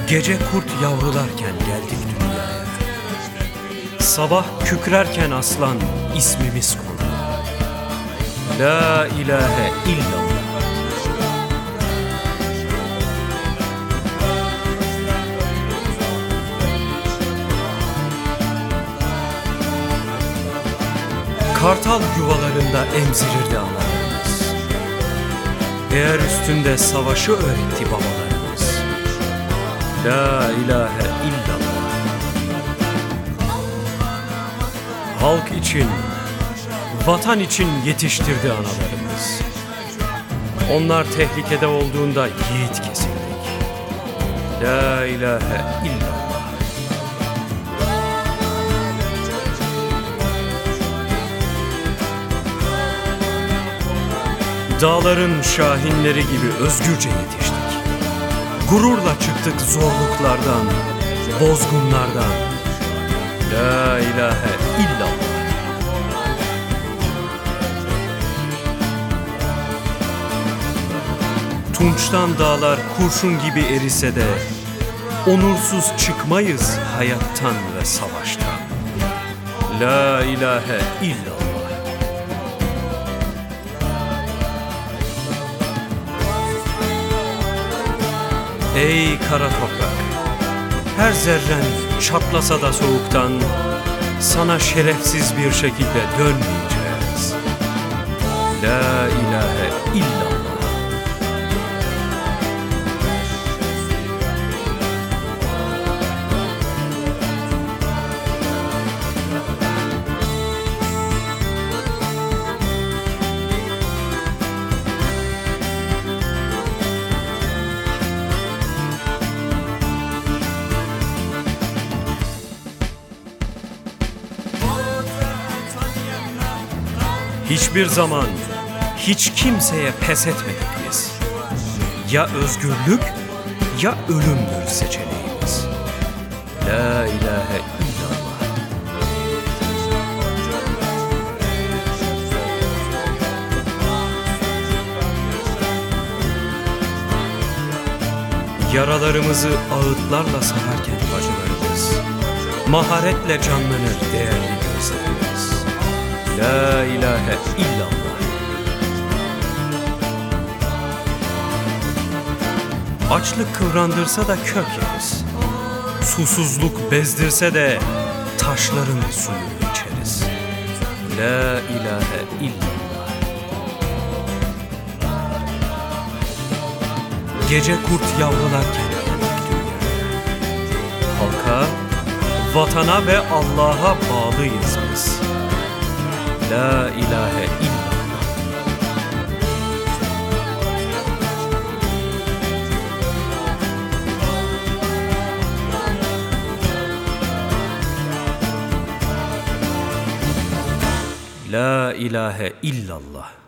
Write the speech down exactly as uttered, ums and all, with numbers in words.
Gece kurt yavrularken geldik dünyaya. Sabah kükrerken aslan ismimiz kondu. La ilahe illallah. Kartal yuvalarında emzirirdi analarımız. Eğer üstünde savaşı öğretti babalarımız. La ilahe illallah. Halk için, vatan için yetiştirdi analarımız. Onlar tehlikede olduğunda yiğit kesildik. La ilahe illallah. Dağların şahinleri gibi özgürce yetiştik. Gururla çıktık zorluklardan, bozgunlardan. La ilahe illallah. Tunçtan dağlar kurşun gibi erise de onursuz çıkmayız hayattan ve savaştan. La ilahe illallah. Ey kara toprak, her zerren çatlasa da soğuktan sana şerefsiz bir şekilde dönmeyeceğiz. La ilahe illallah. Hiçbir zaman hiç kimseye pes etmedik biz. Ya özgürlük ya ölümdür seçeneğimiz. La ilahe illallah. Yaralarımızı ağıtlarla sararken bacılarımız, maharetle canlanır değerli gözlerimiz. La ilahe illallah. Açlık kıvrandırsa da kök yeriz. Susuzluk bezdirse de taşların suyunu içeriz. La ilahe illallah. Gece kurt yavrularken geldik dünyaya. Halka, vatana ve Allah'a bağlıyız biz. La ilahe illallah. La ilahe illallah.